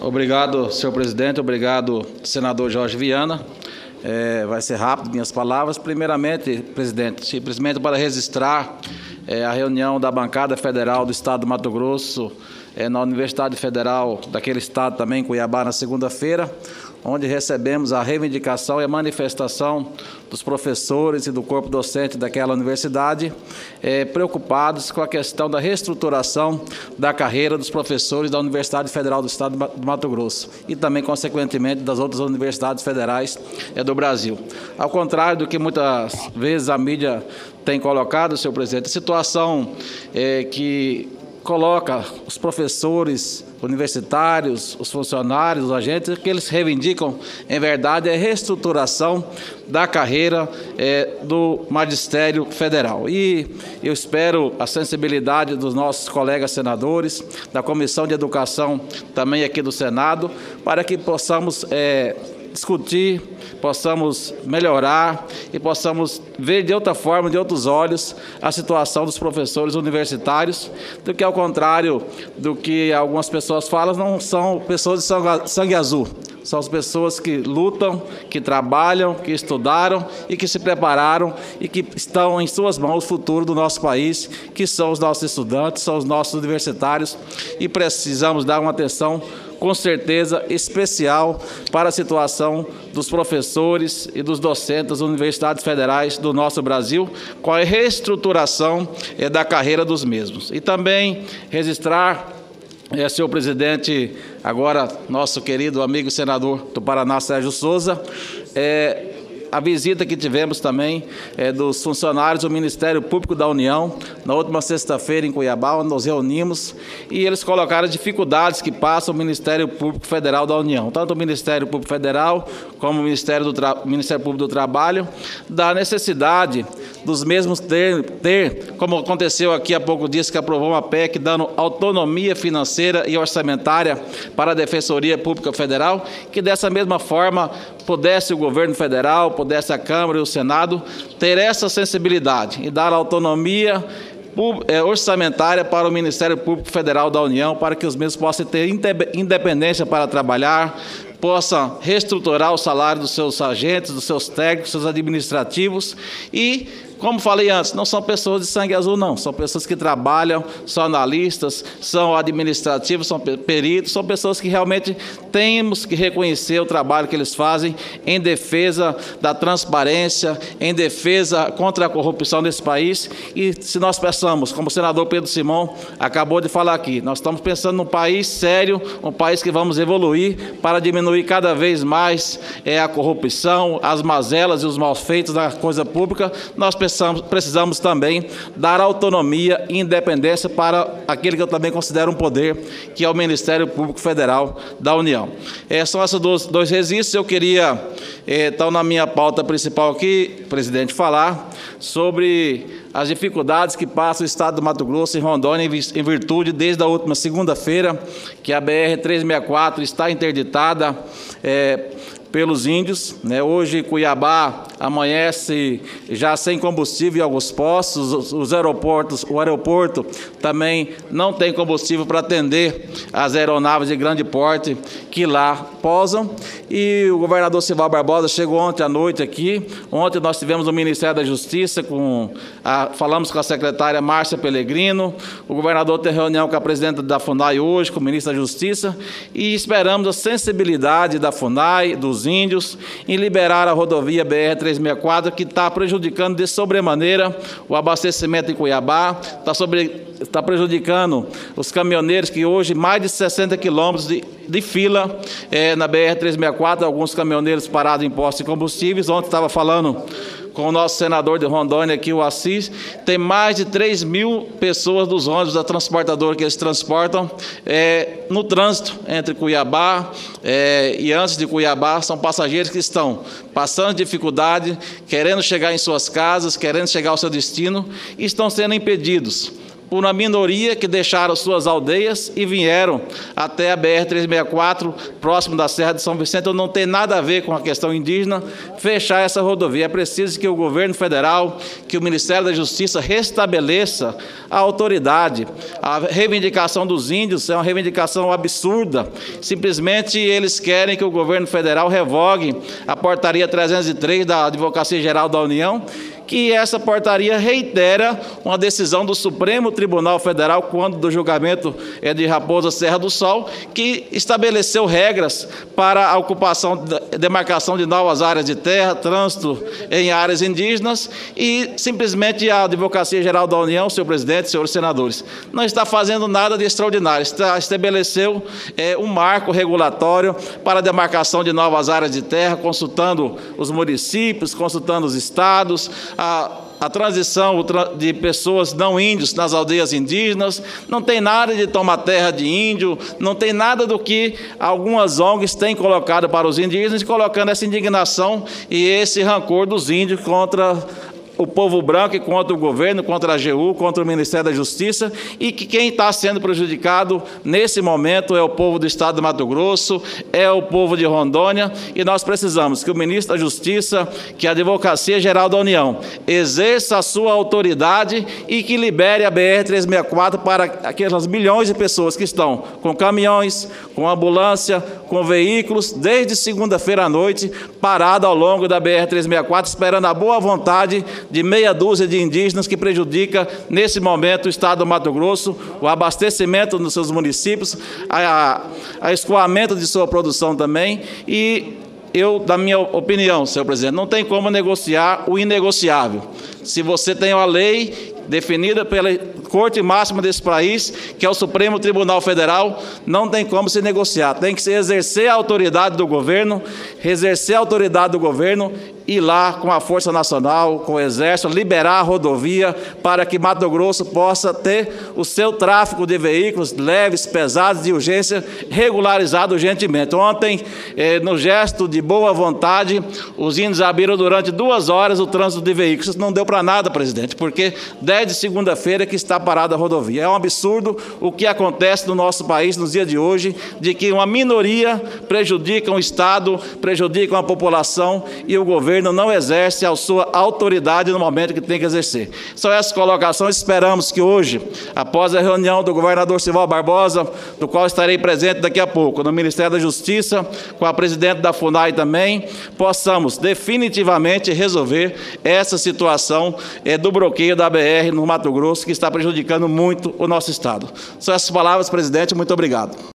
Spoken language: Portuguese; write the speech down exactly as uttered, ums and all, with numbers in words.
Obrigado, senhor presidente. Obrigado, senador Jorge Viana. É, vai ser rápido minhas palavras. Primeiramente, presidente, simplesmente para registrar é, a reunião da bancada federal do Estado do Mato Grosso, é, na Universidade Federal daquele estado também, em Cuiabá, na segunda-feira, onde recebemos a reivindicação e a manifestação dos professores e do corpo docente daquela universidade, eh, preocupados com a questão da reestruturação da carreira dos professores da Universidade Federal do Estado do Mato Grosso e também, consequentemente, das outras universidades federais eh, do Brasil. Ao contrário do que muitas vezes a mídia tem colocado, senhor presidente, a situação eh, que coloca os professores universitários, os funcionários, os agentes, que eles reivindicam, em verdade, é a reestruturação da carreira é, do magistério federal. E eu espero a sensibilidade dos nossos colegas senadores, da Comissão de Educação também aqui do Senado, para que possamos é, discutir, possamos melhorar e possamos ver de outra forma, de outros olhos, a situação dos professores universitários, do que, ao contrário do que algumas pessoas falam, não são pessoas de sangue azul, são as pessoas que lutam, que trabalham, que estudaram e que se prepararam e que estão em suas mãos o futuro do nosso país, que são os nossos estudantes, são os nossos universitários, e precisamos dar uma atenção com certeza especial para a situação dos professores e dos docentes das universidades federais do nosso Brasil, com a reestruturação eh, da carreira dos mesmos. E também registrar, eh, senhor presidente, agora nosso querido amigo senador do Paraná, Sérgio Souza, eh, a visita que tivemos também é, dos funcionários do Ministério Público da União, na última sexta-feira em Cuiabá, onde nos reunimos, e eles colocaram as dificuldades que passa o Ministério Público Federal da União, tanto o Ministério Público Federal como o Ministério, do Tra... Ministério Público do Trabalho, da necessidade dos mesmos ter, ter, como aconteceu aqui há pouco dias, que aprovou uma P E C dando autonomia financeira e orçamentária para a Defensoria Pública Federal, que dessa mesma forma pudesse o governo federal, pudesse a Câmara e o Senado ter essa sensibilidade e dar autonomia orçamentária para o Ministério Público Federal da União, para que os mesmos possam ter independência para trabalhar, possam reestruturar o salário dos seus agentes, dos seus técnicos, dos seus administrativos e, como falei antes, não são pessoas de sangue azul, não. São pessoas que trabalham, são analistas, são administrativos, são peritos, são pessoas que realmente temos que reconhecer o trabalho que eles fazem em defesa da transparência, em defesa contra a corrupção nesse país. E se nós pensamos, como o senador Pedro Simão acabou de falar aqui, nós estamos pensando num país sério, um país que vamos evoluir para diminuir cada vez mais é, a corrupção, as mazelas e os malfeitos da coisa pública. Nós pensamos Precisamos também dar autonomia e independência para aquele que eu também considero um poder, que é o Ministério Público Federal da União. É, são esses dois, dois registros. Eu queria, é, então, na minha pauta principal aqui, presidente, falar sobre as dificuldades que passa o Estado do Mato Grosso e Rondônia em virtude, desde a última segunda-feira, que a B R trezentos e sessenta e quatro está interditada é, pelos índios, né? Hoje Cuiabá amanhece já sem combustível em alguns postos, os, os aeroportos, o aeroporto também não tem combustível para atender as aeronaves de grande porte que lá pousam. E o governador Sival Barbosa chegou ontem à noite aqui. Ontem nós tivemos o Ministério da Justiça, com a, falamos com a secretária Márcia Pellegrino, o governador tem reunião com a presidente da FUNAI hoje, com o ministro da Justiça, e esperamos a sensibilidade da FUNAI, dos índios, em liberar a rodovia B R trezentos e sessenta e quatro, que está prejudicando de sobremaneira o abastecimento em Cuiabá, está, sobre, está prejudicando os caminhoneiros, que hoje mais de sessenta quilômetros de, de fila é, na B R trezentos e sessenta e quatro, alguns caminhoneiros parados em postos de combustíveis. Ontem estava falando com o nosso senador de Rondônia aqui, o Assis, tem mais de três mil pessoas dos ônibus da transportadora que eles transportam é, no trânsito entre Cuiabá é, e antes de Cuiabá. São passageiros que estão passando dificuldade, querendo chegar em suas casas, querendo chegar ao seu destino, e estão sendo impedidos por uma minoria que deixaram suas aldeias e vieram até a B R trezentos e sessenta e quatro, próximo da Serra de São Vicente. Então não tem nada a ver com a questão indígena fechar essa rodovia. É preciso que o governo federal, que o Ministério da Justiça restabeleça a autoridade. A reivindicação dos índios é uma reivindicação absurda. Simplesmente eles querem que o governo federal revogue a portaria trezentos e três da Advocacia Geral da União, que essa portaria reitera uma decisão do Supremo Tribunal Federal, quando do julgamento é de Raposa Serra do Sol, que estabeleceu regras para a ocupação, demarcação de novas áreas de terra, trânsito em áreas indígenas, e simplesmente a Advocacia Geral da União, senhor presidente, senhores senadores, não está fazendo nada de extraordinário, está, estabeleceu é, um marco regulatório para a demarcação de novas áreas de terra, consultando os municípios, consultando os estados, A, a transição de pessoas não índios nas aldeias indígenas, não tem nada de tomar terra de índio, não tem nada do que algumas O N Gs têm colocado para os indígenas, colocando essa indignação e esse rancor dos índios contra o povo branco e contra o governo, contra a A G U, contra o Ministério da Justiça, e que quem está sendo prejudicado nesse momento é o povo do Estado do Mato Grosso, é o povo de Rondônia, e nós precisamos que o Ministro da Justiça, que a Advocacia Geral da União exerça a sua autoridade e que libere a B R trezentos e sessenta e quatro para aquelas milhões de pessoas que estão com caminhões, com ambulância, com veículos, desde segunda-feira à noite, parado ao longo da B R trezentos e sessenta e quatro, esperando a boa vontade de meia dúzia de indígenas que prejudica, nesse momento, o Estado do Mato Grosso, o abastecimento nos seus municípios, a, a escoamento de sua produção também. E eu, da minha opinião, senhor presidente, não tem como negociar o inegociável. Se você tem uma lei definida pela Corte Máxima desse país, que é o Supremo Tribunal Federal, não tem como se negociar. Tem que se exercer a autoridade do governo, exercer a autoridade do governo, ir lá com a Força Nacional, com o Exército, liberar a rodovia para que Mato Grosso possa ter o seu tráfego de veículos leves, pesados, de urgência, regularizado urgentemente. Ontem, eh, no gesto de boa vontade, os índios abriram durante duas horas o trânsito de veículos. Isso não deu para nada, presidente, porque desde segunda-feira que está parada a rodovia. É um absurdo o que acontece no nosso país nos dias de hoje, de que uma minoria prejudica o Estado, prejudica a população e o governo não exerce a sua autoridade no momento que tem que exercer. São essas colocações. Esperamos que hoje, após a reunião do governador Sival Barbosa, do qual estarei presente daqui a pouco, no Ministério da Justiça, com a presidente da FUNAI também, possamos definitivamente resolver essa situação é, do bloqueio da B R no Mato Grosso, que está prejudicando muito o nosso Estado. São essas palavras, presidente. Muito obrigado.